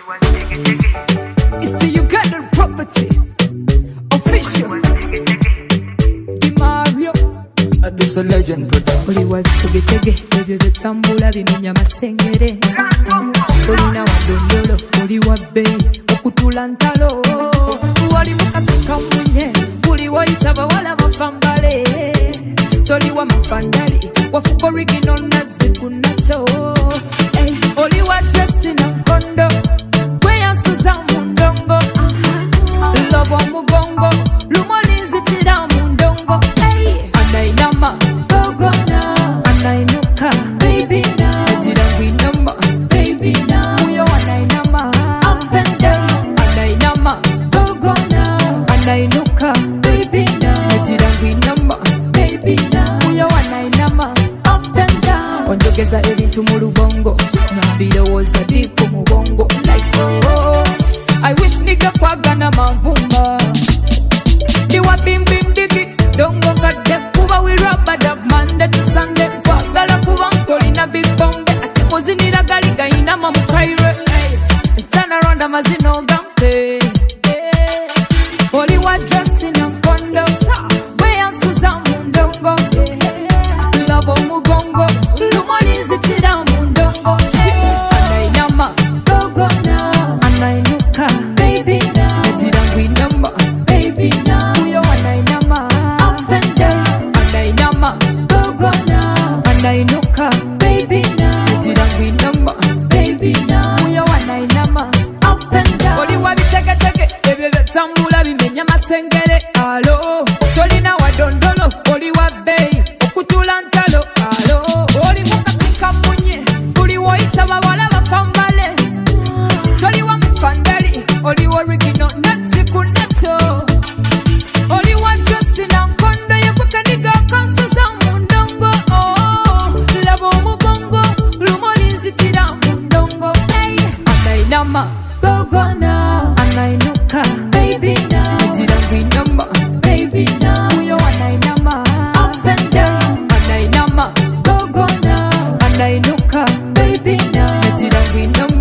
It's the Ugandan property official. Mario, this is a legend production. Oli wa tege ebyo betambula bimenya masengere. Olina wadondolo, oli wa bei okutula ntalo. Wali mukasika munye, oli wayita bawala bafambale. Toli wa mafandali, wafuko rigino nazi kunacho. Oli wa dressing na kondo, kweya suza mundongo. Lobo mugongo, lumolizi tira mundongo. Anainama, gogo na, anainuka, baby na. Ajirangwinama, baby na. Uyo anainama, up and down. Anainama, gogo na, anainuka, baby na. Ajirangwinama, baby na. Uyo anainama, up and down. Onjogeza ebintu mu lubongo, nambirowoza dipo mu bongo. Like oh, I wish nigga kwagana mavumba. Diwa bim bim digi, dongo kade kuba we rubber dub Monday to Sunday. Kwagala kuba nkolina big bombe, ati kozinira gali gaina mamukaire. Turn around amazino gampe. Oli wa dressing na kondo, we ansuza mundongo. Labo mugongo, lumolizi tira mundongo. Anainama, gogo na, anainuka, baby na. Ajirangwinama, baby na. Uyo anainama, up and down. Anainama, gogo na, anainuka, baby na. Ajirangwinama, baby na. Uyo anainama, up and down. Oli wa bitege ebyo betambula bimenya masengere. Alo, tolina wadondolo, oli wa bei okutula ntalo. Alo, oli mukasika munye, kuli woyita bawala bafambale. Toli wa mfandali, oli wa rigino nazi kunacho. Oli wa dressing na kondo, yekukaniga kansuza mundongo. Labo mugongo, lumolizi tira mundongo. Anainama, gogo na, anainuka, baby na. Ajirangwinama, baby na. Uyo anainama, up and down. Anainama, gogo na, anainuka, baby na. Ajirangwinama,